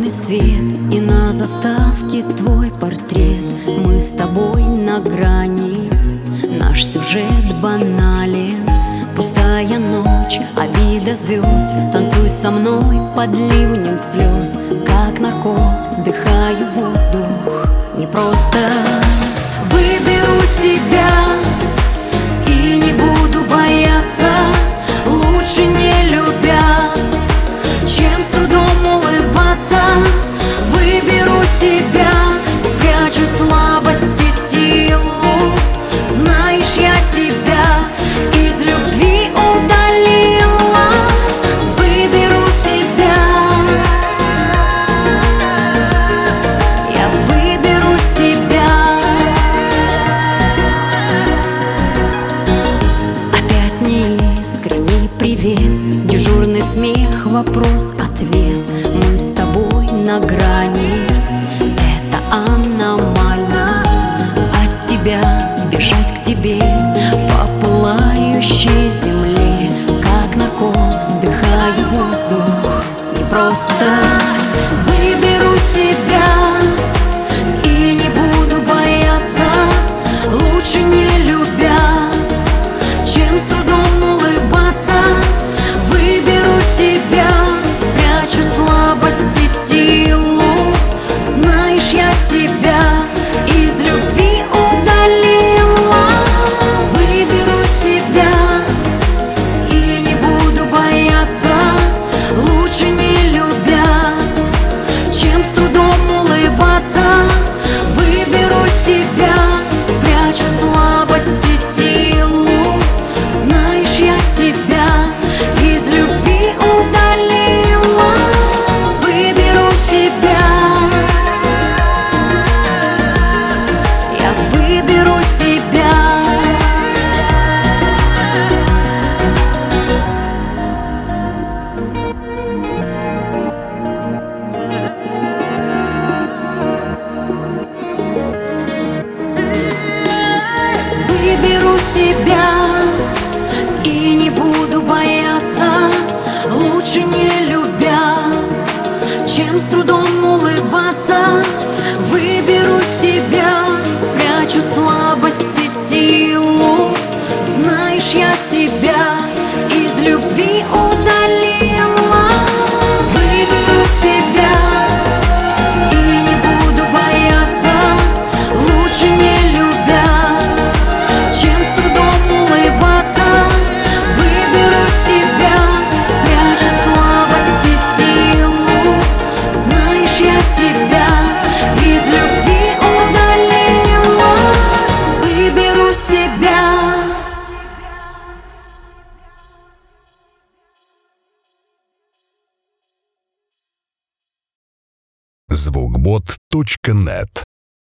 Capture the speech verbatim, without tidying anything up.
Зеленый свет, и на заставке твой портрет. Мы с тобой на грани, наш сюжет банален. Пустая ночь, обида звезд. Танцуй со мной под ливнем слез. Как наркоз, вдыхаю воздух. Не просто выберу себя и не буду бояться, лучше не любя, чем с трудом улыбаться. Выберу себя, спрячу слабость и силу. Знаешь, я тебя из любви удалила. Выберу себя, я выберу себя. Опять неискренний привет, дежурный смех, вопрос-ответ. Мы с тобой на грани, это аномально. От тебя бежать к тебе по пылающей земле. Как наркоз, вдыхаю воздух. Не просто выберу себя и не буду бояться, лучше не любя, чем с трудом улыбаться. Выберу себя, спрячу слабость и силу. Знаешь, я тебя из любви удалила. Выберу себя и не буду бояться, лучше не любя, чем с трудом улыбаться. Выберу себя, спрячу слабость и силу. Знаешь, я тебя из любви удалила. Выберу себя, я выберу себя. Выберу себя и не буду бояться, лучше не любя, чем с трудом улыбаться. Выберу себя, спрячу слабость и силу. Знаешь, я тебя из любви удалила. Выберу себя и не буду бояться, лучше не любя, чем с трудом улыбаться. Выберу себя, спрячу слабость и силу. Знаешь, я тебя из любви удалила. Выберу себя. звукбот точка нет